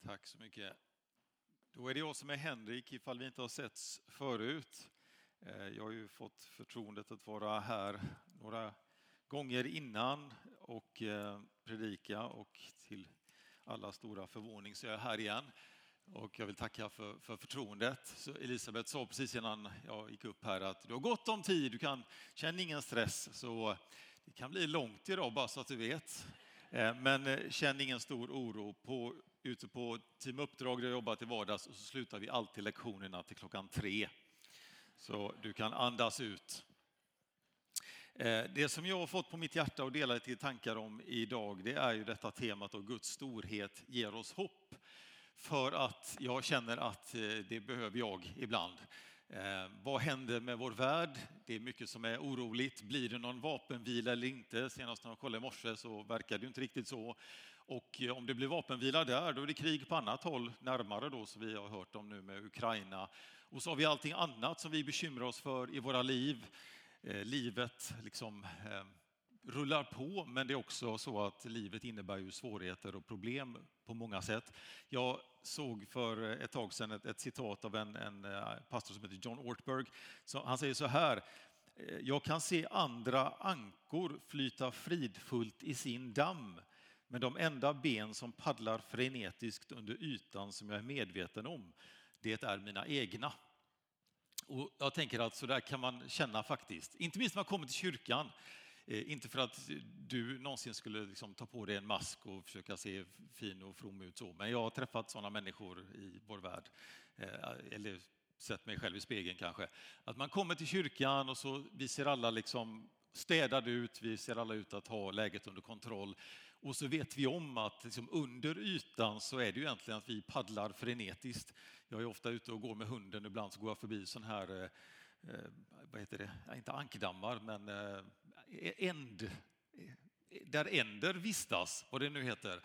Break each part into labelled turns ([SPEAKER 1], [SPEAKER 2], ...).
[SPEAKER 1] Tack så mycket. Då är det jag som är Henrik ifall vi inte har setts förut. Jag har ju fått förtroendet att vara här några gånger innan och predika, och till alla stora förvåning så är jag här igen. Och jag vill tacka för förtroendet. Så Elisabeth sa precis innan jag gick upp här att du har gott om tid, du kan känna ingen stress, så det kan bli långt idag bara så att du vet. Men känn ingen stor oro. Ute på Team Uppdrag där jag jobbar till vardags, och så slutar vi alltid lektionerna till 3:00. Så du kan andas ut. Det som jag har fått på mitt hjärta och dela lite tankar om idag, det är ju detta temat och Guds storhet ger oss hopp. För att jag känner att det behöver jag ibland. Vad händer med vår värld? Det är mycket som är oroligt. Blir det någon vapenvila eller inte? Senast när jag kollade i morse så verkar det inte riktigt så. Och om det blir vapenvila där, då är det krig på annat håll närmare då, som vi har hört om nu med Ukraina. Och så har vi allting annat som vi bekymrar oss för i våra liv. Livet liksom rullar på, men det är också så att livet innebär ju svårigheter och problem på många sätt. Jag såg för ett tag sedan ett citat av en pastor som heter John Ortberg. Så han säger så här: jag kan se andra ankor flyta fridfullt i sin damm, men de enda ben som paddlar frenetiskt under ytan som jag är medveten om, det är mina egna. Och jag tänker att så där kan man känna faktiskt. Inte minst när man kommer till kyrkan. Inte för att du någonsin skulle liksom ta på dig en mask och försöka se fin och from ut så. Men jag har träffat sådana människor i vår värld. Eller sett mig själv i spegeln kanske. Att man kommer till kyrkan och så vi ser alla liksom städade ut. Vi ser alla ut att ha läget under kontroll. Och så vet vi om att liksom under ytan så är det ju egentligen att vi paddlar frenetiskt. Jag är ofta ute och går med hunden. Ibland så går jag förbi sån här... vad heter det? Ja, inte ankdammar, men där änder vistas, vad det nu heter.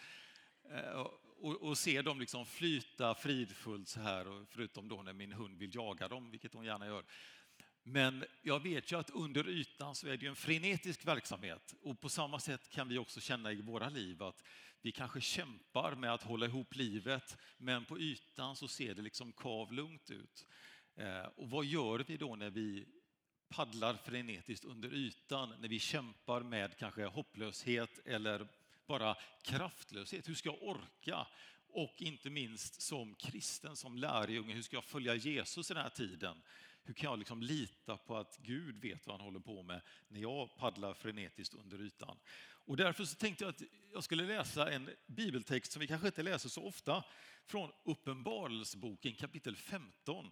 [SPEAKER 1] Och ser dem liksom flyta fridfullt så här, och förutom då när min hund vill jaga dem, vilket hon gärna gör. Men jag vet ju att under ytan så är det ju en frenetisk verksamhet, och på samma sätt kan vi också känna i våra liv att vi kanske kämpar med att hålla ihop livet, men på ytan så ser det liksom kavlugnt ut. Och vad gör vi då när vi paddlar frenetiskt under ytan, när vi kämpar med kanske hopplöshet eller bara kraftlöshet? Hur ska jag orka? Och inte minst som kristen, som lärjunge, hur ska jag följa Jesus i den här tiden? Hur kan jag liksom lita på att Gud vet vad han håller på med när jag paddlar frenetiskt under ytan? Och därför så tänkte jag att jag skulle läsa en bibeltext som vi kanske inte läser så ofta, från Uppenbarelseboken kapitel 15.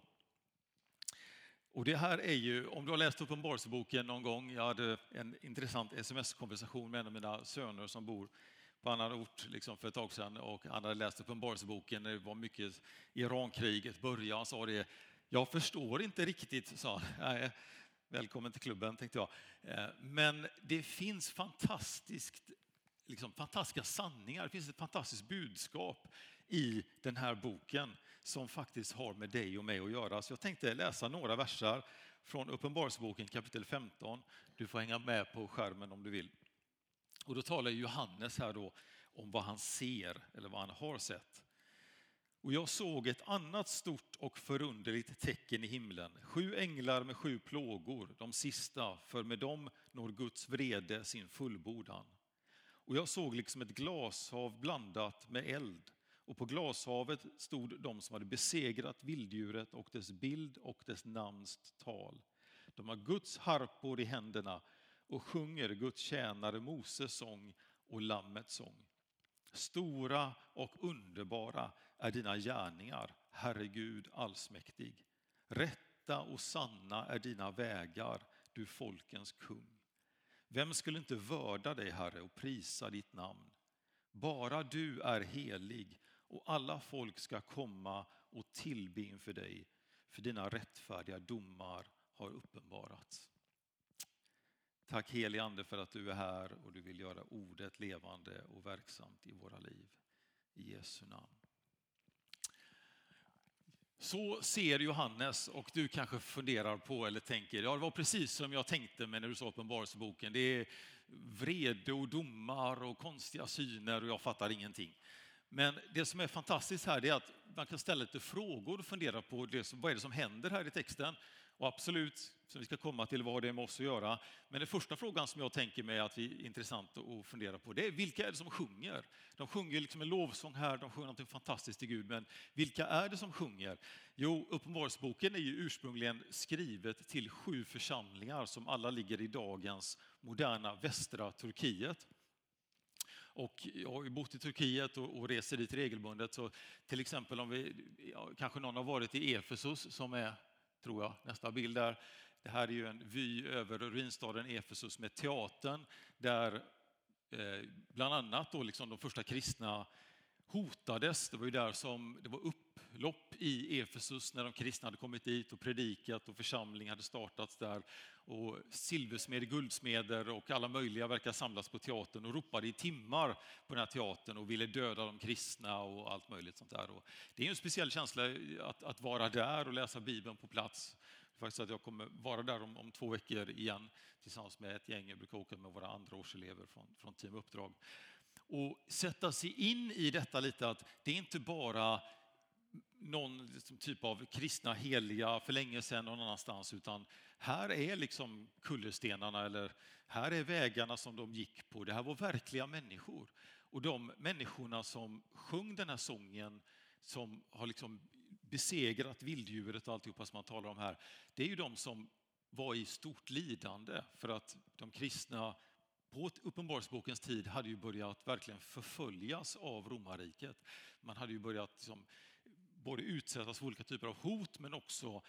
[SPEAKER 1] Och det här är ju, om du har läst Uppenbarelseboken någon gång, jag hade en intressant sms-konversation med en av mina söner som bor på annan ort liksom för ett tag sedan, och han hade läst Uppenbarelseboken när det var mycket Irankriget började. Han sa det: jag förstår inte riktigt, sa han. Nej, välkommen till klubben, tänkte jag. Men det finns fantastiska sanningar, det finns ett fantastiskt budskap i den här boken som faktiskt har med dig och mig att göra. Så jag tänkte läsa några versar från Uppenbarelseboken kapitel 15. Du får hänga med på skärmen om du vill. Och då talar Johannes här då om vad han ser eller vad han har sett. Och jag såg ett annat stort och förunderligt tecken i himlen. 7 änglar med 7 plågor, de sista, för med dem når Guds vrede sin fullbordan. Och jag såg liksom ett glashav blandat med eld. Och på glashavet stod de som hade besegrat vilddjuret och dess bild och dess namns tal. De har Guds harpor i händerna och sjunger Guds tjänare Moses sång och Lammets sång. Stora och underbara är dina gärningar, Herre Gud allsmäktig. Rätta och sanna är dina vägar, du folkens kung. Vem skulle inte vörda dig, Herre, och prisa ditt namn? Bara du är helig, och alla folk ska komma och tillbe inför dig, för dina rättfärdiga domar har uppenbarats. Tack helige Ande för att du är här och du vill göra ordet levande och verksamt i våra liv. I Jesu namn. Så ser Johannes, och du kanske funderar på eller tänker, ja, det var precis som jag tänkte med när du sa Uppenbarelseboken. Det är vrede och domar och konstiga syner och jag fattar ingenting. Men det som är fantastiskt här är att man kan ställa lite frågor och fundera på vad är det som händer här i texten. Och absolut, så vi ska komma till vad det är med oss att göra. Men den första frågan som jag tänker mig att vi är intressant att fundera på, det är vilka är det som sjunger? De sjunger liksom en lovsång här, de sjunger något fantastiskt till Gud. Men vilka är det som sjunger? Jo, Uppenbarelseboken är ju ursprungligen skrivet till 7 församlingar som alla ligger i dagens moderna västra Turkiet. Och jag har ju bott i Turkiet och reser dit regelbundet. Så till exempel om kanske någon har varit i Efesus som är, tror jag, nästa bild där. Det här är ju en vy över ruinstaden Efesus med teatern där bland annat då liksom de första kristna hotades. Det var ju där som det var upplopp i Efesus när de kristna hade kommit dit och predikat och församling hade startats där. Och silversmeder, guldsmeder och alla möjliga verkar samlas på teatern och ropade i timmar på den här teatern och ville döda de kristna och allt möjligt sånt där. Och det är en speciell känsla att vara där och läsa Bibeln på plats. Faktiskt att jag kommer vara där om 2 veckor igen tillsammans med ett gäng. Jag brukar åka med våra andraårselever från Team Uppdrag. Och sätta sig in i detta lite, att det är inte bara någon typ av kristna heliga för länge sedan någon annanstans, utan här är liksom kullerstenarna eller här är vägarna som de gick på. Det här var verkliga människor. Och de människorna som sjöng den här sången, som har liksom besegrat vilddjuret och alltihopa som man talar om här, det är ju de som var i stort lidande för att de kristna på Uppenbarelsebokens tid hade ju börjat verkligen förföljas av romarriket. Man hade ju börjat liksom, både utsättas för olika typer av hot men också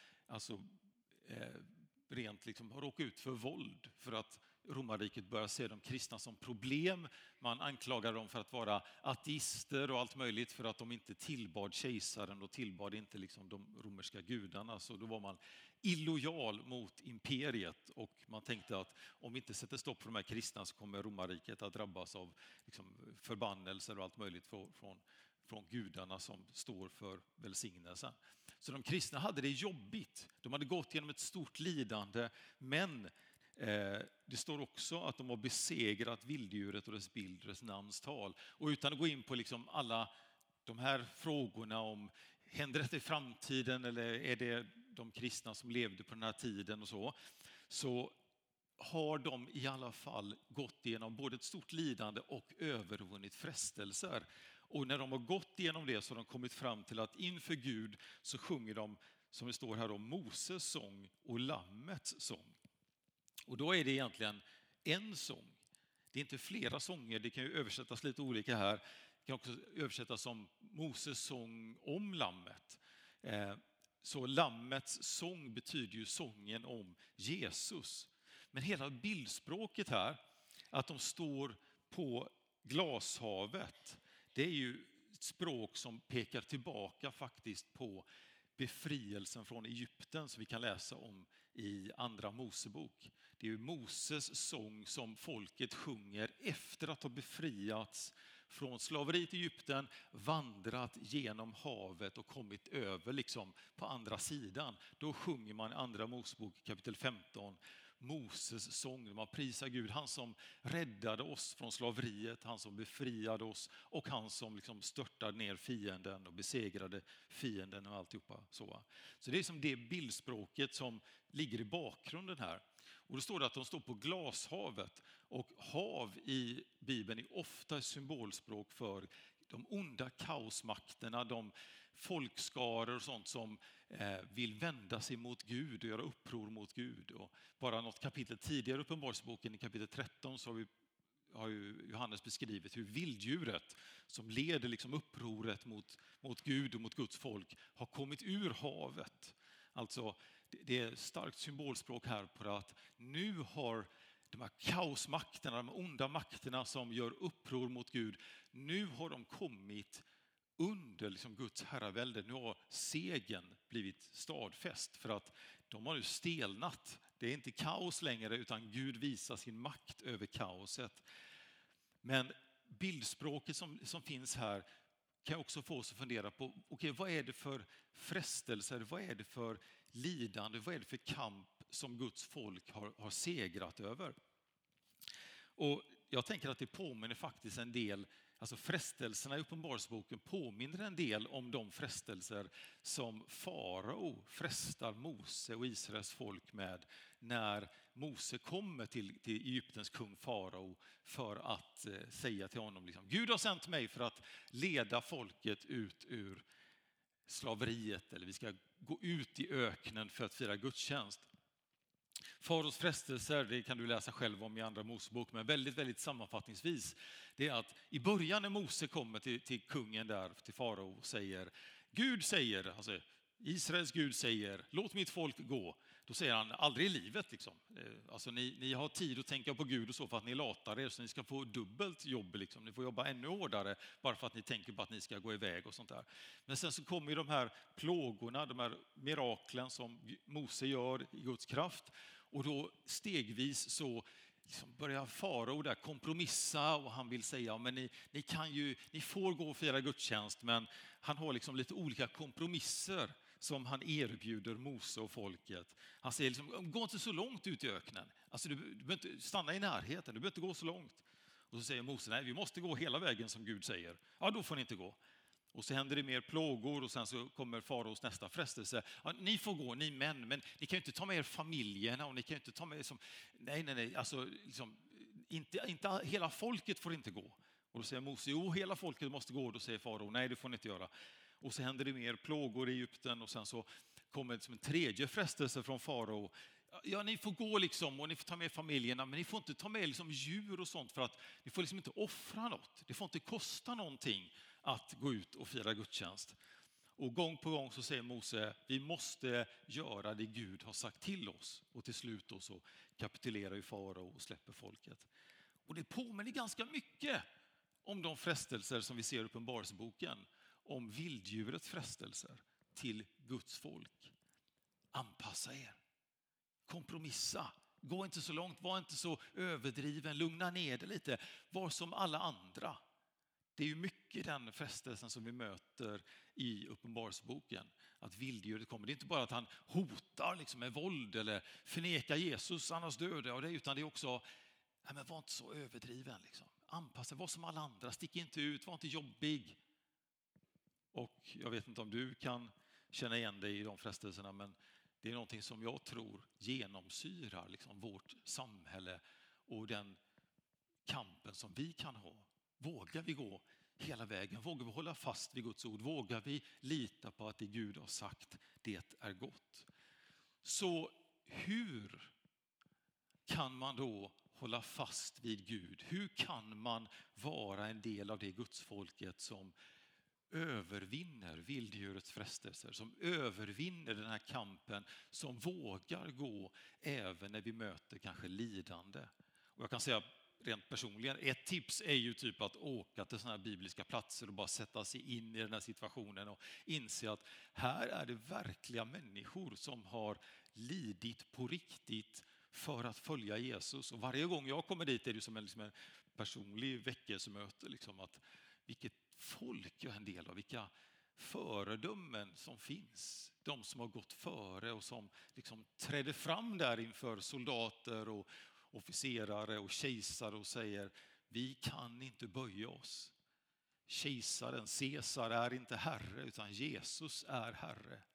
[SPEAKER 1] rent liksom, råka ut för våld för att romarriket började se de kristna som problem. Man anklagade dem för att vara ateister och allt möjligt för att de inte tillbad kejsaren och tillbad inte liksom de romerska gudarna. Så då var man illojal mot imperiet och man tänkte att om vi inte sätter stopp för de här kristna så kommer romarriket att drabbas av liksom förbannelser och allt möjligt från gudarna som står för välsignelsen. Så de kristna hade det jobbigt. De hade gått genom ett stort lidande, men det står också att de har besegrat vilddjuret och dess bild, dess namns tal. Och utan att gå in på liksom alla de här frågorna om händer detta i framtiden eller är det de kristna som levde på den här tiden och så har de i alla fall gått igenom både ett stort lidande och övervunnit frestelser. Och när de har gått igenom det så har de kommit fram till att inför Gud så sjunger de, som det står här, om Moses sång och Lammets sång. Och då är det egentligen en sång. Det är inte flera sånger, det kan ju översättas lite olika här. Det kan också översättas som Moses sång om Lammet. Så Lammets sång betyder ju sången om Jesus. Men hela bildspråket här, att de står på glashavet, det är ju ett språk som pekar tillbaka faktiskt på befrielsen från Egypten som vi kan läsa om i Andra Mosebok. Det är ju Moses sång som folket sjunger efter att ha befriats från slaveriet i Egypten, vandrat genom havet och kommit över liksom på andra sidan. Då sjunger man i Andra Mosebok kapitel 15 Moses sång. Man prisar Gud, han som räddade oss från slaveriet, han som befriade oss och han som liksom störtade ner fienden och besegrade fienden och alltihopa. Så det är som det bildspråket som ligger i bakgrunden här. Och då står det att de står på glashavet, och hav i Bibeln är ofta symbolspråk för de onda kaosmakterna, de folkskaror och sånt som vill vända sig mot Gud och göra uppror mot Gud. Och bara något kapitel tidigare i Uppenbarelseboken, i kapitel 13, så har ju Johannes beskrivit hur vilddjuret som leder liksom upproret mot Gud och mot Guds folk har kommit ur havet. Alltså det är starkt symbolspråk här på att nu har de här kaosmakterna, de onda makterna som gör uppror mot Gud, nu har de kommit under liksom Guds herravälde. Nu har segern blivit stadfäst för att de har nu stelnat. Det är inte kaos längre utan Gud visar sin makt över kaoset. Men bildspråket som finns här kan också få oss att fundera på vad är det för frestelser, vad är det för lidande, vad är det för kamp som Guds folk har segrat över. Och jag tänker att det påminner faktiskt en del, Alltså frestelserna i Uppenbarelseboken påminner en del om de frestelser som farao frestar Mose och Israels folk med när Mose kommer till Egyptens kung farao för att säga till honom liksom, Gud har sänt mig för att leda folket ut ur slaveriet, eller vi ska gå ut i öknen för att fira gudstjänst. Faraos frestelser, det kan du läsa själv om i andra Mosebok, men väldigt sammanfattningsvis, det är att i början när Mose kommer till kungen där, till farao, och säger, Gud säger, alltså Israels Gud säger, låt mitt folk gå. Då säger han, aldrig i livet liksom. Alltså ni har tid att tänka på Gud och så för att ni latar er, så ni ska få dubbelt jobb liksom. Ni får jobba ännu hårdare bara för att ni tänker på att ni ska gå iväg och sånt där. Men sen så kommer ju de här plågorna, de här miraklen som Mose gör i Guds kraft. Och då stegvis så liksom börjar farao där kompromissa och han vill säga, men ni får gå och fira gudstjänst, men han har liksom lite olika kompromisser som han erbjuder Mose och folket. Han säger liksom, gå inte så långt ut i öknen. Alltså du behöver inte stanna i närheten, du behöver inte gå så långt. Och så säger Mose, nej vi måste gå hela vägen som Gud säger. Ja, då får ni inte gå. Och så händer det mer plågor och sen så kommer faraos nästa frestelse. Ja, ni får gå, ni män, men ni kan ju inte ta med er familjerna och ni kan ju inte ta med er som... Nej, alltså liksom, inte hela folket får inte gå. Och då säger Mose, jo hela folket måste gå. Och då säger farao, nej det får ni inte göra. Och så händer det mer plågor i Egypten och sen så kommer det som en tredje frestelse från farao. Ja, ni får gå liksom och ni får ta med familjerna, men ni får inte ta med liksom djur och sånt för att ni får liksom inte offra något. Det får inte kosta någonting att gå ut och fira gudstjänst. Och gång på gång så säger Mose, vi måste göra det Gud har sagt till oss. Och till slut då så kapitulerar ju farao och släpper folket. Och det påminner ganska mycket om de frestelser som vi ser i Uppenbarelseboken, om vilddjurets frestelser till Guds folk. Anpassa er. Kompromissa. Gå inte så långt, var inte så överdriven, lugna ner det lite. Var som alla andra. Det är ju mycket den frestelsen som vi möter i Uppenbarelseboken. Att vilddjuret kommer. Det är inte bara att han hotar liksom med våld eller förnekar Jesus, annars dödar jag det, utan det är också, nej men var inte så överdriven. Liksom. Anpassa, var som alla andra, stick inte ut, var inte jobbig. Och jag vet inte om du kan känna igen dig i de frestelserna, men det är någonting som jag tror genomsyrar liksom vårt samhälle och den kampen som vi kan ha. Vågar vi gå hela vägen? Vågar vi hålla fast vid Guds ord? Vågar vi lita på att det Gud har sagt, det är gott? Så hur kan man då hålla fast vid Gud? Hur kan man vara en del av det Gudsfolket som övervinner vilddjurets frestelser, som övervinner den här kampen, som vågar gå även när vi möter kanske lidande? Och jag kan säga rent personligen, ett tips är ju typ att åka till sådana här bibliska platser och bara sätta sig in i den här situationen och inse att här är det verkliga människor som har lidit på riktigt för att följa Jesus. Och varje gång jag kommer dit är det som en personlig väckelsemöte, liksom att vilket folk jag är en del av, vilka föredömen som finns. De som har gått före och som liksom trädde fram där inför soldater och officerare och kejsare och säger, vi kan inte böja oss. Kejsaren, Caesar, är inte herre utan Jesus är herre.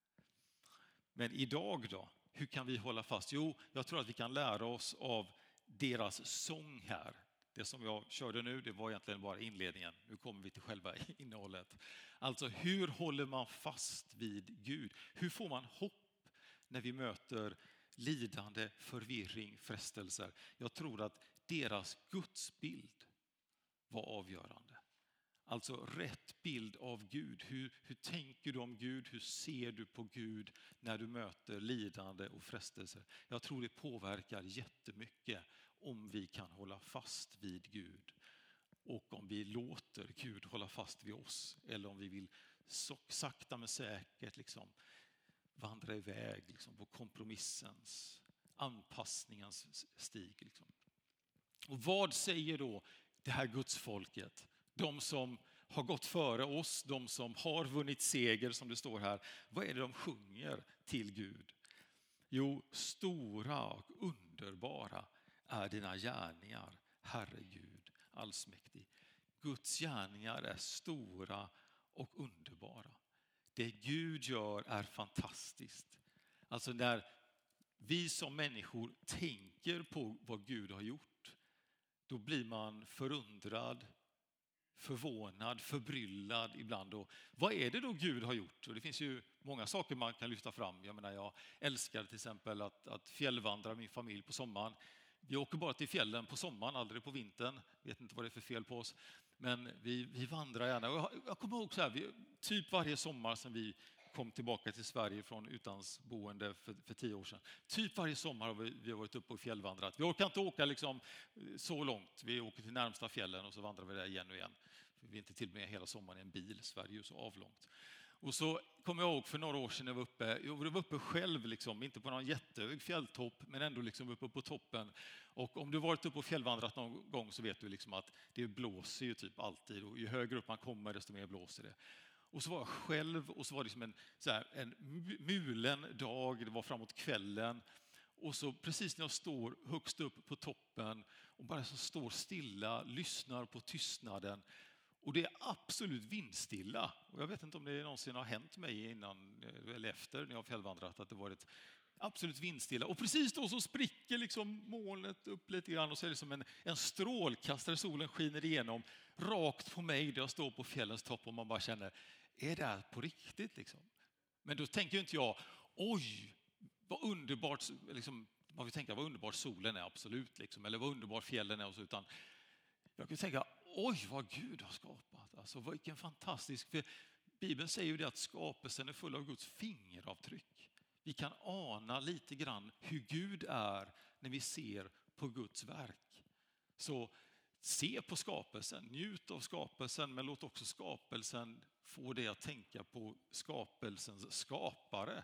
[SPEAKER 1] Men idag då, hur kan vi hålla fast? Jo, jag tror att vi kan lära oss av deras sång här. Det som jag körde nu, det var egentligen bara inledningen. Nu kommer vi till själva innehållet. Alltså, hur håller man fast vid Gud? Hur får man hopp när vi möter lidande, förvirring, frestelser? Jag tror att deras gudsbild var avgörande. Alltså rätt bild av Gud. Hur tänker du om Gud? Hur ser du på Gud när du möter lidande och frestelser? Jag tror det påverkar jättemycket om vi kan hålla fast vid Gud. Och om vi låter Gud hålla fast vid oss. Eller om vi vill sakta men säkert liksom vandra iväg liksom på kompromissens, anpassningens stig. Liksom. Och vad säger då det här Gudsfolket? De som har gått före oss, de som har vunnit seger som det står här. Vad är det de sjunger till Gud? Jo, stora och underbara är dina gärningar, Herre Gud allsmäktig. Guds gärningar är stora och underbara. Det Gud gör är fantastiskt. Alltså när vi som människor tänker på vad Gud har gjort, då blir man förundrad, förvånad, förbryllad ibland. Och vad är det då Gud har gjort? Och det finns ju många saker man kan lyfta fram. Jag älskar till exempel att fjällvandra min familj på sommaren. Vi åker bara till fjällen på sommaren, aldrig på vintern. Vet inte vad det är för fel på oss. Men vi vandrar gärna. Och jag kommer ihåg så här, typ varje sommar som vi kom tillbaka till Sverige från utlandsboende för 10 år sedan. Typ varje sommar har vi varit uppe och fjällvandrat. Vi orkar inte åka liksom så långt. Vi åker till närmsta fjällen och så vandrar vi där igen och igen. Vi är inte till och med hela sommaren i en bil. Sverige är ju så avlångt. Och så kommer jag ihåg för några år sedan när jag var uppe själv, liksom, inte på någon jättehög fjälltopp, men ändå liksom uppe på toppen. Och om du varit uppe och fjällvandrat någon gång så vet du liksom att det blåser ju typ alltid. Och ju högre upp man kommer desto mer blåser det. Och så var jag själv och så var det som en mulen dag, det var framåt kvällen. Och så precis när jag står högst upp på toppen och bara så står stilla, lyssnar på tystnaden. Och det är absolut vindstilla. Och jag vet inte om det någonsin har hänt mig innan eller efter när jag har fjällvandrat att det varit absolut vindstilla. Och precis då så spricker liksom molnet upp lite grann och så är det som en strålkastare, solen skiner igenom rakt på mig där jag står på fjällens topp och man bara känner, är det här på riktigt liksom? Men då tänker inte jag, oj, vad underbart, liksom, man vill tänka vad underbart solen är absolut, liksom, eller vad underbart fjällen är och så, utan jag kan tänka, oj vad Gud har skapat. Alltså vilken fantastisk, för Bibeln säger ju det att skapelsen är full av Guds fingeravtryck. Vi kan ana lite grann hur Gud är när vi ser på Guds verk. Så se på skapelsen, njut av skapelsen, men låt också skapelsen få dig att tänka på skapelsens skapare,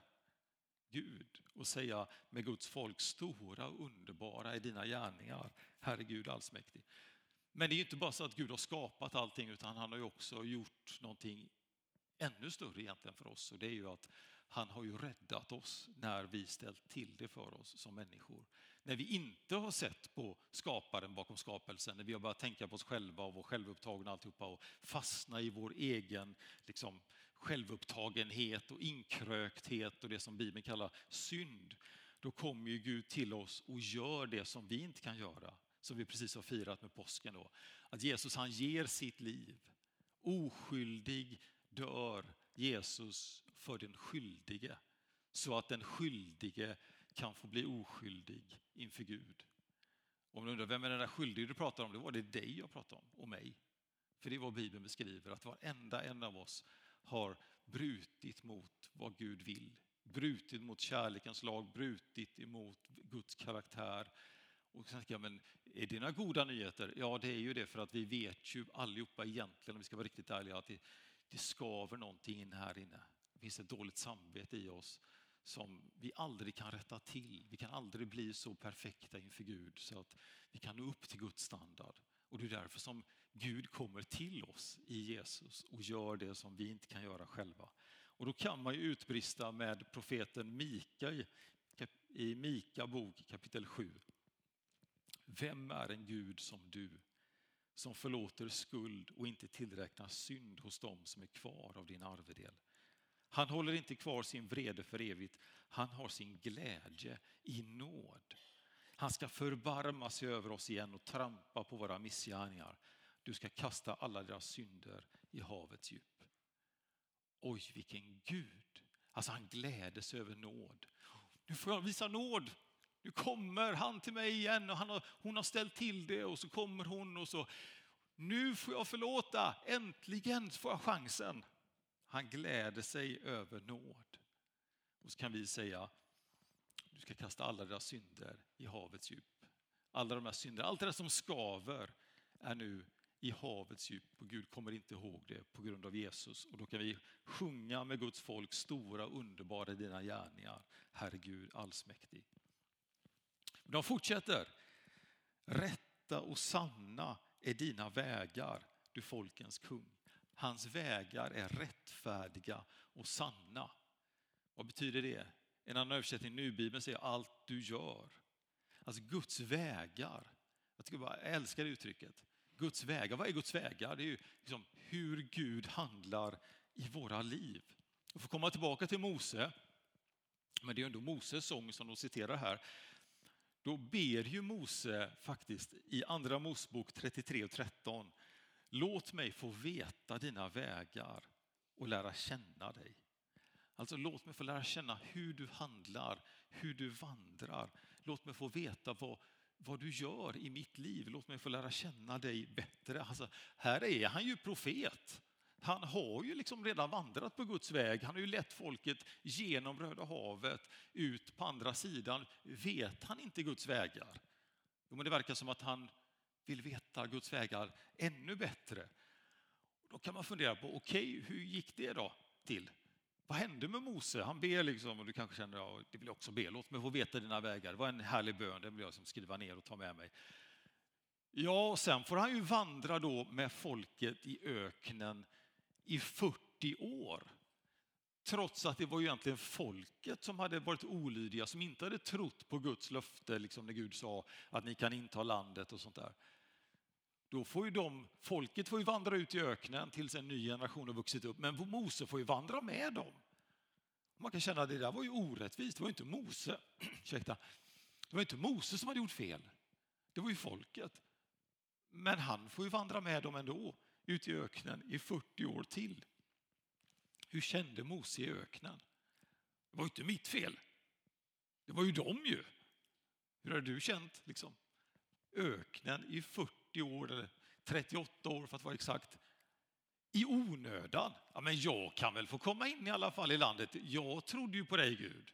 [SPEAKER 1] Gud, och säga med Guds folk, stora och underbara är dina gärningar, Herre Gud allsmäktig. Men det är ju inte bara så att Gud har skapat allting, utan han har ju också gjort någonting ännu större egentligen för oss. Och det är ju att han har ju räddat oss när vi ställt till det för oss som människor. När vi inte har sett på skaparen bakom skapelsen, när vi har börjat tänka på oss själva och vår självupptagna alltihopa och fastna i vår egen liksom, självupptagenhet och inkrökthet och det som Bibeln kallar synd. Då kommer ju Gud till oss och gör det som vi inte kan göra. Som vi precis har firat med påsken då. Att Jesus han ger sitt liv. Oskyldig dör Jesus för den skyldige. Så att den skyldige kan få bli oskyldig inför Gud. Om du undrar vem är den där skyldige du pratar om, det var det dig jag pratar om och mig. För det är vad Bibeln beskriver, att varenda en av oss har brutit mot vad Gud vill. Brutit mot kärlekens lag, brutit emot Guds karaktär. Och så tänker jag, men är det några goda nyheter? Ja, det är ju det, för att vi vet ju allihopa egentligen, om vi ska vara riktigt ärliga, att det skaver någonting in här inne. Det finns ett dåligt samvete i oss som vi aldrig kan rätta till. Vi kan aldrig bli så perfekta inför Gud så att vi kan nå upp till Guds standard. Och det är därför som Gud kommer till oss i Jesus och gör det som vi inte kan göra själva. Och då kan man ju utbrista med profeten Mika i Mika bok kapitel 7. Vem är en Gud som du, som förlåter skuld och inte tillräknar synd hos dem som är kvar av din arvedel? Han håller inte kvar sin vrede för evigt. Han har sin glädje i nåd. Han ska förbarma sig över oss igen och trampa på våra missgärningar. Du ska kasta alla deras synder i havets djup. Oj, vilken Gud. Alltså han gläder sig över nåd. Nu får jag visa nåd. Nu kommer han till mig igen och hon har ställt till det och så kommer hon och så. Nu får jag förlåta. Äntligen får jag chansen. Han gläder sig över nåd. Och så kan vi säga, du ska kasta alla deras synder i havets djup. Alla de här synder, allt det där som skaver är nu i havets djup. Och Gud kommer inte ihåg det på grund av Jesus. Och då kan vi sjunga med Guds folk, stora underbara är dina gärningar, Herre Gud allsmäktig. De fortsätter. Rätta och sanna är dina vägar, du folkens kung. Hans vägar är rättfärdiga och sanna. Vad betyder det? En annan översättning, Nybibeln, säger allt du gör. Alltså Guds vägar. Jag älskar det uttrycket. Guds vägar. Vad är Guds vägar? Det är ju liksom hur Gud handlar i våra liv. Vi får komma tillbaka till Mose, men det är ändå Moses sång som de citerar här. Då ber ju Mose faktiskt i andra Mosebok 33 och 13. Låt mig få veta dina vägar och lära känna dig. Alltså låt mig få lära känna hur du handlar, hur du vandrar. Låt mig få veta vad du gör i mitt liv. Låt mig få lära känna dig bättre. Alltså, här är han ju profet. Han har ju liksom redan vandrat på Guds väg. Han har ju lett folket genom Röda havet ut på andra sidan. Vet han inte Guds vägar? Jo, men det verkar som att han vill veta Guds vägar ännu bättre. Då kan man fundera på, okej, hur gick det då till? Vad hände med Mose? Han ber liksom, och du kanske känner, ja, det vill jag också be. Låt mig få veta dina vägar. Det var en härlig bön, det vill jag liksom skriva ner och ta med mig. Ja, och sen får han ju vandra då med folket i öknen i 40 år. Trots att det var ju egentligen folket som hade varit olydiga, som inte hade trott på Guds löfte, liksom när Gud sa att ni kan inta landet och sånt där. Då får ju folket får ju vandra ut i öknen tills en ny generation har vuxit upp. Men Mose får ju vandra med dem. Man kan känna att det där var ju orättvist. Det var inte Mose. Ursäkta. Det var inte Mose som hade gjort fel. Det var ju folket. Men han får ju vandra med dem ändå ut i öknen i 40 år till. Hur kände Mose i öknen? Det var ju inte mitt fel. Det var ju dem ju. Hur har du känt liksom? Öknen i 40 år eller 38 år för att vara exakt. I onödan. Ja, men jag kan väl få komma in i alla fall i landet. Jag trodde ju på dig, Gud.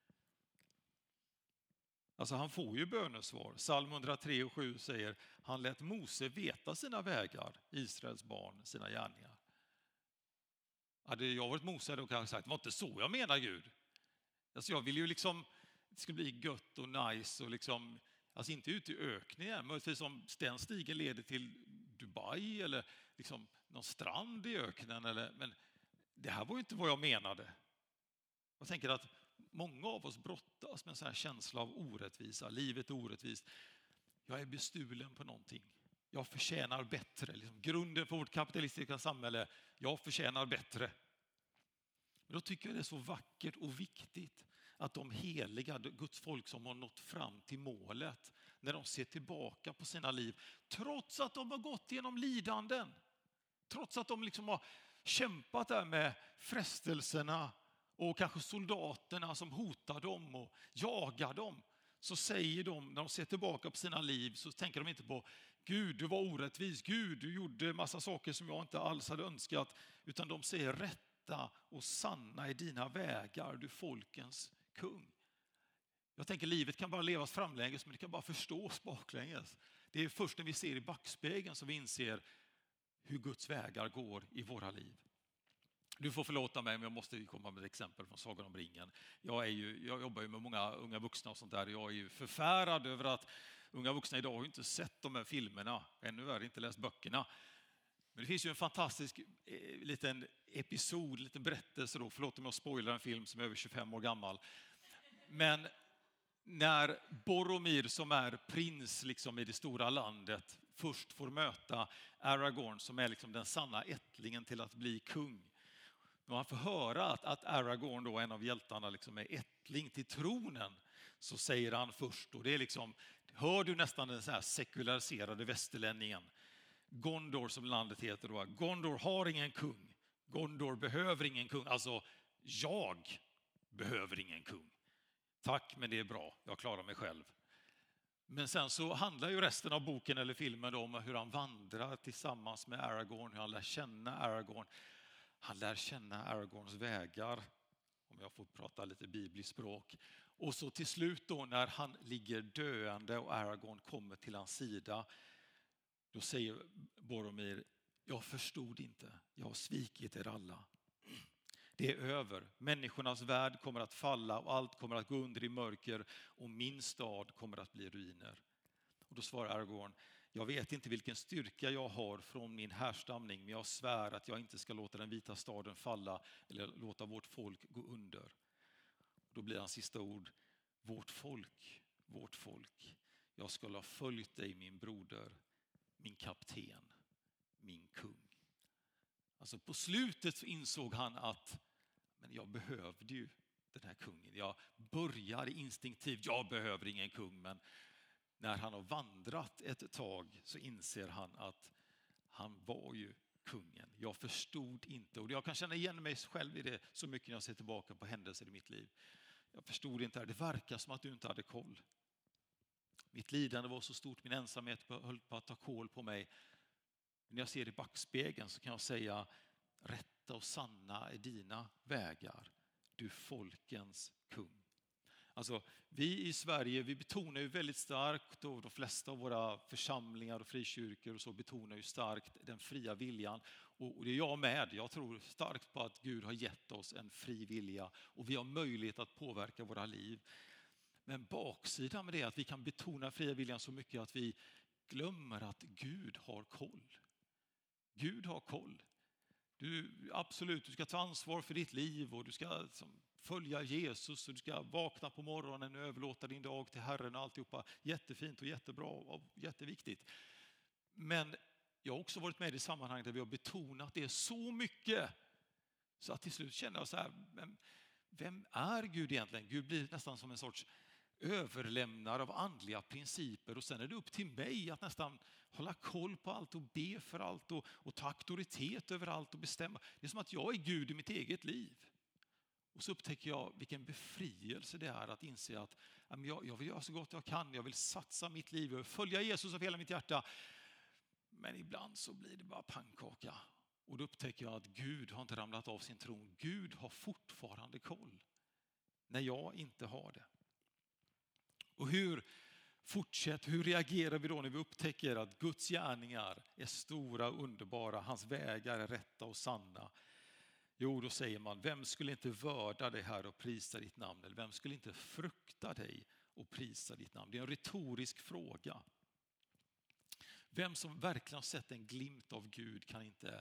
[SPEAKER 1] Alltså han får ju bönesvar. Psalm 103 och 7 säger, han lät Mose veta sina vägar, Israels barn, sina gärningar. Hade jag varit Mose då kan jag sagt, det var inte så jag menar, Gud. Alltså jag vill ju liksom, det skulle bli gött och nice och liksom, alltså inte ut i ökningen, möjligtvis om den stigen leder till Dubai eller liksom någon strand i öknen. Men det här var ju inte vad jag menade. Jag tänker att många av oss brottas med en sån här känsla av orättvisa. Livet är orättvist. Jag är bestulen på någonting. Jag förtjänar bättre. Liksom grunden för vårt kapitalistiska samhälle. Jag förtjänar bättre. Men då tycker jag det är så vackert och viktigt att de heliga, Guds folk som har nått fram till målet, när de ser tillbaka på sina liv, trots att de har gått igenom lidanden, trots att de liksom har kämpat där med frestelserna och kanske soldaterna som hotar dem och jagar dem, så säger de, när de ser tillbaka på sina liv, så tänker de inte på Gud, du var orättvis, Gud, du gjorde massa saker som jag inte alls hade önskat, utan de säger rätta och sanna i dina vägar, du folkens kung. Jag tänker livet kan bara levas framlänges, men det kan bara förstås baklänges. Det är först när vi ser i backspegeln som vi inser hur Guds vägar går i våra liv. Du får förlåta mig, men jag måste komma med ett exempel från Sagan om ringen. Jag jobbar ju med många unga vuxna och sånt där. Jag är ju förfärad över att unga vuxna idag har inte sett de här filmerna. Ännu värre inte läst böckerna. Men det finns ju en fantastisk liten episod, liten berättelse då. Förlåt om jag spoilar en film som är över 25 år gammal. Men när Boromir som är prins liksom i det stora landet först får möta Aragorn som är liksom den sanna ättlingen till att bli kung. När han får höra att Aragorn då, en av hjältarna, liksom är ättling till tronen, så säger han först, och det är liksom, hör du nästan den så här sekulariserade västerlänningen. Gondor som landet heter då. Gondor har ingen kung. Gondor behöver ingen kung. Alltså, jag behöver ingen kung. Tack, men det är bra. Jag klarar mig själv. Men sen så handlar ju resten av boken eller filmen om hur han vandrar tillsammans med Aragorn, hur han lär känna Aragorn. Han lär känna Aragorns vägar, om jag får prata lite bibliskt språk. Och så till slut då när han ligger döende och Aragorn kommer till hans sida, då säger Boromir, jag förstod inte, jag har svikit er alla. Det är över, människornas värld kommer att falla och allt kommer att gå under i mörker och min stad kommer att bli ruiner. Och då svarar Aragorn, jag vet inte vilken styrka jag har från min härstamning, men jag svär att jag inte ska låta den vita staden falla eller låta vårt folk gå under. Då blir hans sista ord, vårt folk, jag skulle ha följt dig min broder. min kapten, min kung. Alltså på slutet så insåg han att men jag behövde ju den här kungen. Jag började instinktivt, jag behöver ingen kung, men när han har vandrat ett tag så inser han att han var ju kungen. Jag förstod inte, och jag kan känna igen mig själv i det så mycket när jag ser tillbaka på händelser i mitt liv. Jag förstod inte det verkar som att du inte hade koll. Mitt lidande var så stort, min ensamhet höll på att ta kål på mig. När jag ser i backspegeln så kan jag säga, rätta och sanna är dina vägar, du folkens kung. Alltså, vi i Sverige, vi betonar ju väldigt starkt, och de flesta av våra församlingar och frikyrkor och så betonar ju starkt den fria viljan. Och det är jag med. Jag tror starkt på att Gud har gett oss en fri vilja och vi har möjlighet att påverka våra liv. Men baksidan med det är att vi kan betona fria viljan så mycket att vi glömmer att Gud har koll. Gud har koll. Du ska ta ansvar för ditt liv och du ska följa Jesus och du ska vakna på morgonen och överlåta din dag till Herren och alltihopa. Jättefint och jättebra och jätteviktigt. Men jag har också varit med i sammanhang där vi har betonat det så mycket så att till slut känner jag så här, vem är Gud egentligen? Gud blir nästan som en sorts överlämnar av andliga principer och sen är det upp till mig att nästan hålla koll på allt och be för allt och ta auktoritet över allt och bestämma. Det är som att jag är Gud i mitt eget liv. Och så upptäcker jag vilken befrielse det är att inse att jag vill göra så gott jag kan, jag vill satsa mitt liv, jag vill följa Jesus av hela mitt hjärta. Men ibland så blir det bara pannkaka. Och då upptäcker jag att Gud har inte ramlat av sin tron. Gud har fortfarande koll när jag inte har det. Och hur reagerar vi då när vi upptäcker att Guds gärningar är stora och underbara, hans vägar är rätta och sanna? Jo, då säger man, vem skulle inte vörda dig här och prisa ditt namn? Eller vem skulle inte frukta dig och prisa ditt namn? Det är en retorisk fråga. Vem som verkligen har sett en glimt av Gud kan inte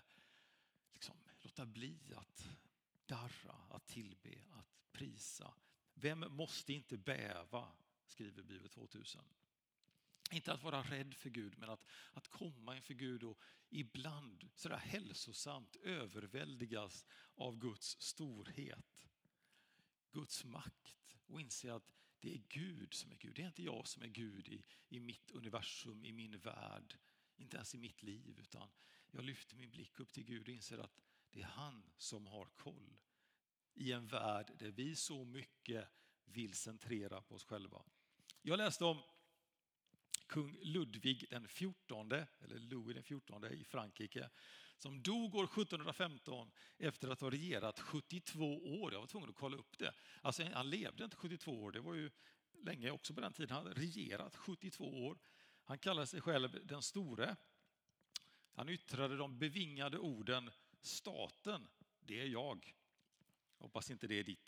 [SPEAKER 1] låta bli att darra, att tillbe, att prisa. Vem måste inte bäva, skriver Bibel 2000. Inte att vara rädd för Gud, men att komma inför Gud och ibland sådär hälsosamt överväldigas av Guds storhet, Guds makt och inse att det är Gud som är Gud. Det är inte jag som är Gud i mitt universum, i min värld, inte ens i mitt liv, utan jag lyfter min blick upp till Gud och inser att det är han som har koll i en värld där vi så mycket vill centrera på oss själva. Jag läste om kung Ludvig den 14, eller Louis den 14 i Frankrike, som dog år 1715 efter att ha regerat 72 år. Jag var tvungen att kolla upp det. Alltså, han levde inte 72 år, det var ju länge också på den tiden. Han hade regerat 72 år. Han kallade sig själv den store. Han yttrade de bevingade orden, staten, det är jag. Hoppas inte det är ditt,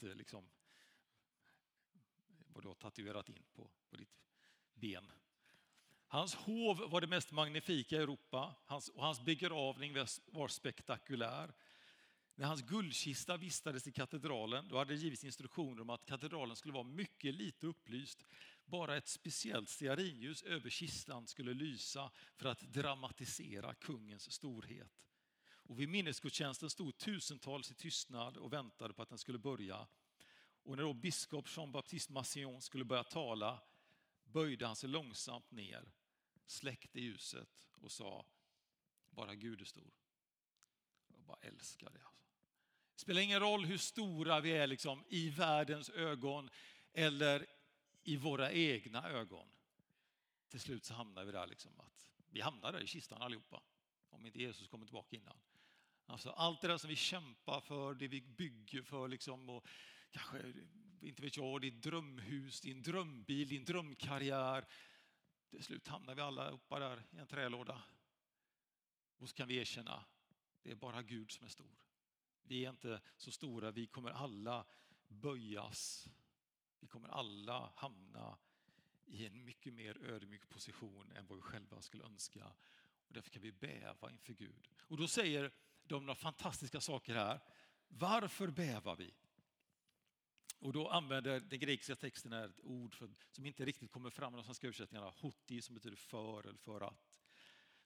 [SPEAKER 1] vad du har tatuerat in på ditt ben. Hans hov var det mest magnifika i Europa och hans begravning var spektakulär. När hans guldkista vistades i katedralen, då hade det givits instruktioner om att katedralen skulle vara mycket lite upplyst. Bara ett speciellt stearinljus över kistan skulle lysa för att dramatisera kungens storhet. Och vid minnesgudstjänsten stod tusentals i tystnad och väntade på att den skulle börja. Och när då biskop Jean-Baptiste Massillon skulle börja tala böjde han sig långsamt ner, släckte ljuset och sa, bara Gud är stor. Jag bara älskar det. Det spelar ingen roll hur stora vi är i världens ögon eller i våra egna ögon. Till slut så hamnar vi där att vi hamnar där i kistan allihopa. Om inte Jesus kommer tillbaka innan. Alltså allt det där som vi kämpar för, det vi bygger för och kanske, inte vet jag, ditt drömhus, din drömbil, din drömkarriär. Till slut hamnar vi alla uppe där i en trälåda. Och så kan vi erkänna, det är bara Gud som är stor. Vi är inte så stora, vi kommer alla böjas. Vi kommer alla hamna i en mycket mer ödmjuk position än vad vi själva skulle önska. Och därför kan vi bäva inför Gud. Och då säger de några fantastiska saker här. Varför bävar vi? Och då använder den grekiska texten ett ord som inte riktigt kommer fram i de svenska översättningarna. Hoti, som betyder för eller för att.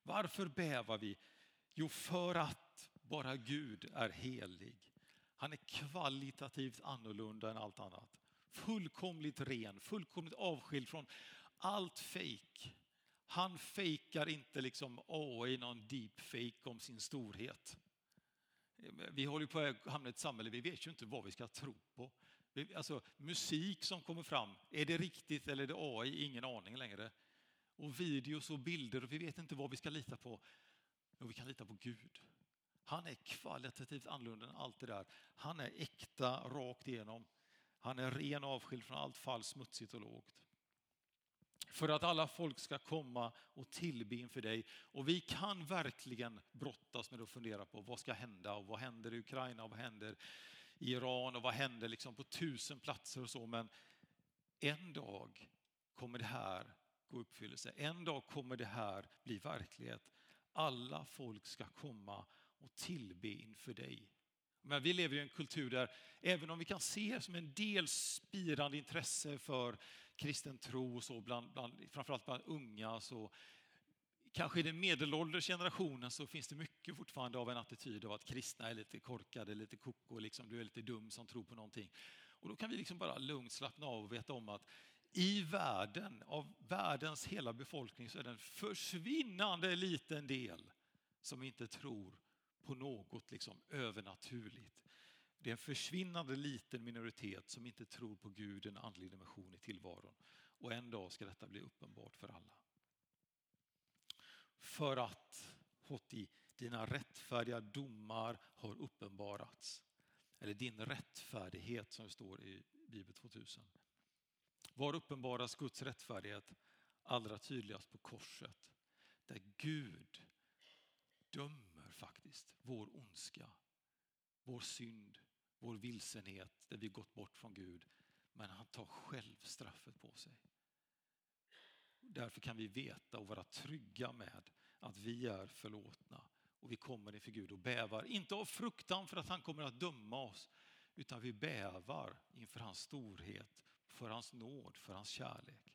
[SPEAKER 1] Varför bävar vi? Jo, för att bara Gud är helig. Han är kvalitativt annorlunda än allt annat. Fullkomligt ren, fullkomligt avskild från allt fake. Han fejkar inte liksom AI någon deepfake om sin storhet. Vi håller på att hamna i ett samhälle, vi vet ju inte vad vi ska tro på. Alltså musik som kommer fram, är det riktigt eller är det AI? Ingen aning längre. Och videos och bilder, och vi vet inte vad vi ska lita på. Men vi kan lita på Gud. Han är kvalitativt annorlunda än allt det där. Han är äkta, rakt igenom. Han är ren, avskild från allt fall, smutsigt och lågt. För att alla folk ska komma och tillbe inför dig. Och vi kan verkligen brottas med att fundera på vad ska hända och vad händer i Ukraina och vad händer i Iran och vad händer liksom på 1000 platser och så. Men en dag kommer det här gå i uppfyllelse. En dag kommer det här bli verklighet. Alla folk ska komma och tillbe inför dig. Men vi lever i en kultur där, även om vi kan se som en del spirande intresse för kristen tro och så, framförallt bland unga, så kanske i den medelålders generationen så finns det mycket fortfarande av en attityd av att kristna är lite korkade, lite koko, liksom, du är lite dum som tror på någonting. Och då kan vi liksom bara lugnt slappna av och veta om att i världen, av världens hela befolkning, så är det en försvinnande liten del som inte tror på något liksom övernaturligt. Det är en försvinnande liten minoritet som inte tror på Gud, en andlig dimension i tillvaron. Och en dag ska detta bli uppenbart för alla. För att dina rättfärdiga domar har uppenbarats. Eller din rättfärdighet som står i Bibel 2000. Var uppenbaras Guds rättfärdighet? Allra tydligast på korset. Där Gud dömer faktiskt vår ondska, vår synd, vår vilsenhet, där vi gått bort från Gud. Men han tar själv straffet på sig. Därför kan vi veta och vara trygga med att vi är förlåtna. Och vi kommer inför Gud och bävar, inte av fruktan för att han kommer att döma oss, utan vi bävar inför hans storhet, för hans nåd, för hans kärlek.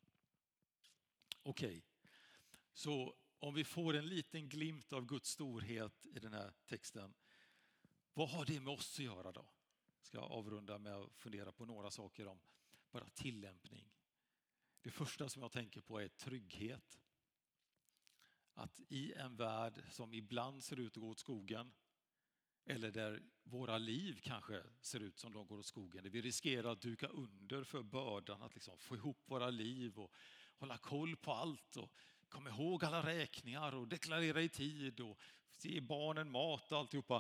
[SPEAKER 1] Okej, så om vi får en liten glimt av Guds storhet i den här texten, vad har det med oss att göra då? Jag ska avrunda med att fundera på några saker om bara tillämpning. Det första som jag tänker på är trygghet. Att i en värld som ibland ser ut att gå åt skogen, eller där våra liv kanske ser ut som de går åt skogen, där vi riskerar att duka under för bördan att liksom få ihop våra liv och hålla koll på allt och komma ihåg alla räkningar och deklarera i tid och ge barnen mat och alltihopa.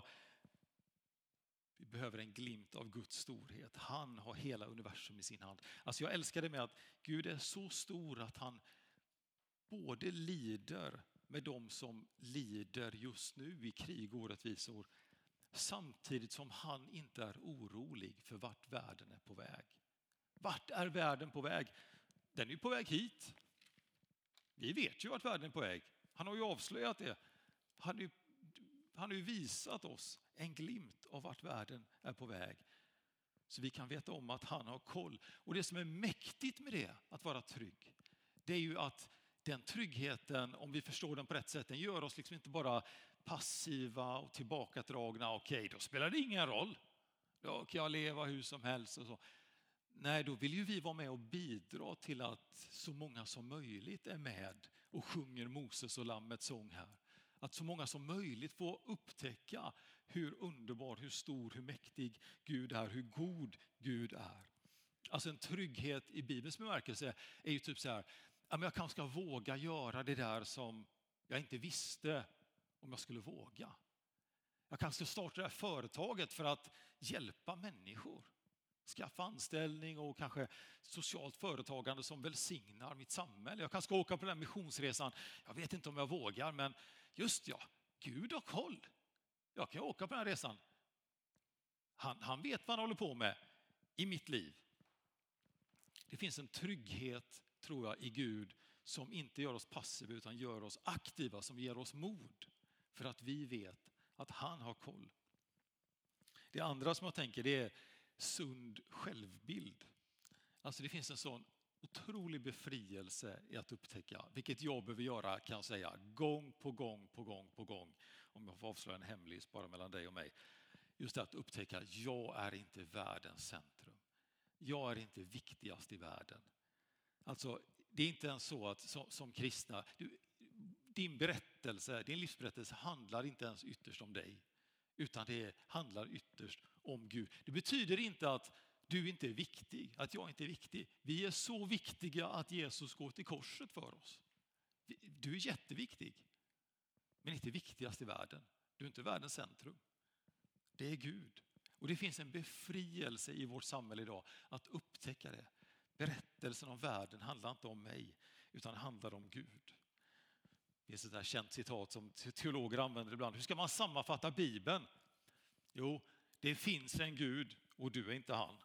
[SPEAKER 1] Vi behöver en glimt av Guds storhet. Han har hela universum i sin hand. Alltså jag älskar det med att Gud är så stor att han både lider med de som lider just nu i krig och orättvisor, samtidigt som han inte är orolig för vart världen är på väg. Vart är världen på väg? Den är på väg hit. Vi vet ju vart världen är på väg. Han har ju avslöjat det. Han har ju visat oss en glimt av vart världen är på väg. Så vi kan veta om att han har koll. Och det som är mäktigt med det, att vara trygg, det är ju att den tryggheten, om vi förstår den på rätt sätt, den gör oss liksom inte bara passiva och tillbakadragna. Okej, då spelar det ingen roll. Då kan jag leva hur som helst och så. Nej, då vill ju vi vara med och bidra till att så många som möjligt är med och sjunger Moses och Lammets sång här. Att så många som möjligt får upptäcka hur underbar, hur stor, hur mäktig Gud är, hur god Gud är. Alltså en trygghet i Bibelns bemärkelse är ju typ så här, jag kanske ska våga göra det där som jag inte visste om jag skulle våga. Jag kanske ska starta det här företaget för att hjälpa människor. Skaffa anställning och kanske socialt företagande som välsignar mitt samhälle. Jag kanske ska åka på den här missionsresan. Jag vet inte om jag vågar, men just ja, Gud har koll. Jag kan åka på den här resan. Han vet vad han håller på med i mitt liv. Det finns en trygghet, tror jag, i Gud som inte gör oss passiva utan gör oss aktiva, som ger oss mod för att vi vet att han har koll. Det andra som jag tänker, det är sund självbild. Alltså det finns en sån otrolig befrielse i att upptäcka, vilket jag behöver göra kan jag säga gång på gång på gång på gång, om jag får avslöja en hemlis bara mellan dig och mig. Just det att upptäcka, jag är inte världens centrum. Jag är inte viktigast i världen. Alltså, det är inte ens så att som kristna, din livsberättelse handlar inte ens ytterst om dig, utan det handlar ytterst om Gud. Det betyder inte att du inte är viktig, att jag inte är viktig. Vi är så viktiga att Jesus går till korset för oss. Du är jätteviktig, men inte viktigast i världen. Du är inte världens centrum. Det är Gud. Och det finns en befrielse i vårt samhälle idag att upptäcka det. Berättelsen om världen handlar inte om mig, utan handlar om Gud. Det är ett sådant här känt citat som teologer använder ibland. Hur ska man sammanfatta Bibeln? Jo, det finns en Gud och du är inte han.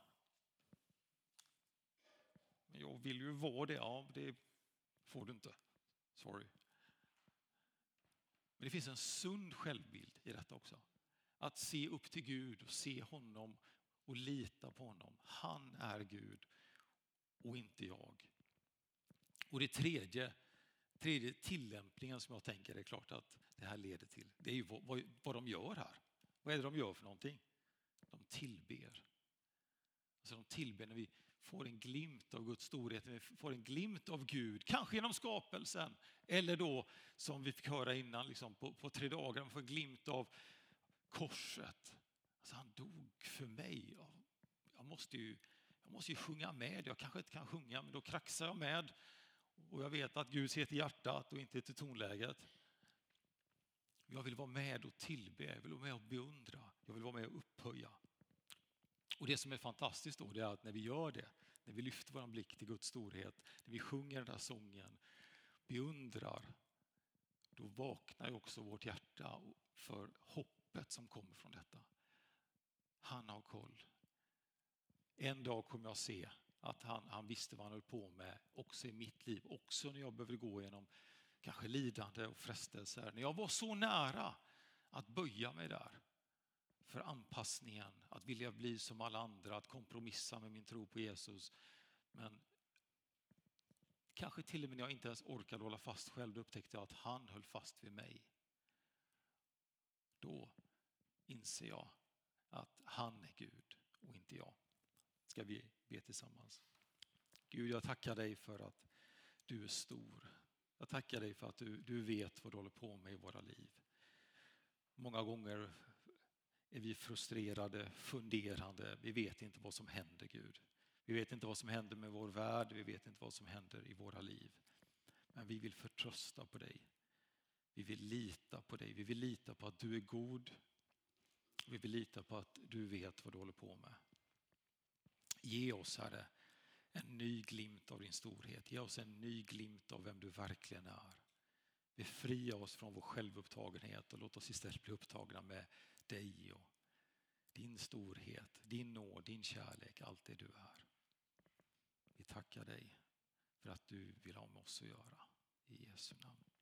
[SPEAKER 1] Men jag vill ju vara det. Ja, det får du inte. Sorry. Men det finns en sund självbild i detta också. Att se upp till Gud och se honom och lita på honom. Han är Gud och inte jag. Och det tredje tillämpningen som jag tänker är klart att det här leder till. Det är ju vad de gör här. Vad är det de gör för någonting? De tillber. Alltså de tillber när vi får en glimt av Guds storhet, när vi får en glimt av Gud, kanske genom skapelsen, eller då som vi fick höra innan liksom på 3 dagar, man får en glimt av korset. Alltså han dog för mig. Jag måste ju sjunga med. Jag kanske inte kan sjunga, men då kraxar jag med. Och jag vet att Gud ser till hjärtat och inte till tonläget. Jag vill vara med och tillbe. Jag vill vara med och beundra. Jag vill vara med och upphöja. Och det som är fantastiskt då, det är att när vi gör det, när vi lyfter vår blick till Guds storhet, när vi sjunger den där sången, beundrar, då vaknar ju också vårt hjärta för hoppet som kommer från detta. Han har koll. En dag kommer jag se att han visste vad han höll på med också i mitt liv. Också när jag behöver gå igenom kanske lidande och frestelser. När jag var så nära att böja mig där för anpassningen. Att vilja bli som alla andra. Att kompromissa med min tro på Jesus. Men kanske till och med när jag inte ens orkade hålla fast själv. Då upptäckte jag att han höll fast vid mig. Då inser jag att han är Gud och inte jag. Ska vi be tillsammans. Gud, jag tackar dig för att du är stor. Jag tackar dig för att du vet vad du håller på med i våra liv. Många gånger är vi frustrerade, funderande. Vi vet inte vad som händer, Gud. Vi vet inte vad som händer med vår värld. Vi vet inte vad som händer i våra liv. Men vi vill förtrösta på dig. Vi vill lita på dig. Vi vill lita på att du är god. Vi vill lita på att du vet vad du håller på med. Ge oss, Herre, en ny glimt av din storhet. Ge oss en ny glimt av vem du verkligen är. Befria oss från vår självupptagenhet och låt oss istället bli upptagna med dig och din storhet, din nåd, din kärlek, allt det du är. Vi tackar dig för att du vill ha med oss att göra. I Jesu namn.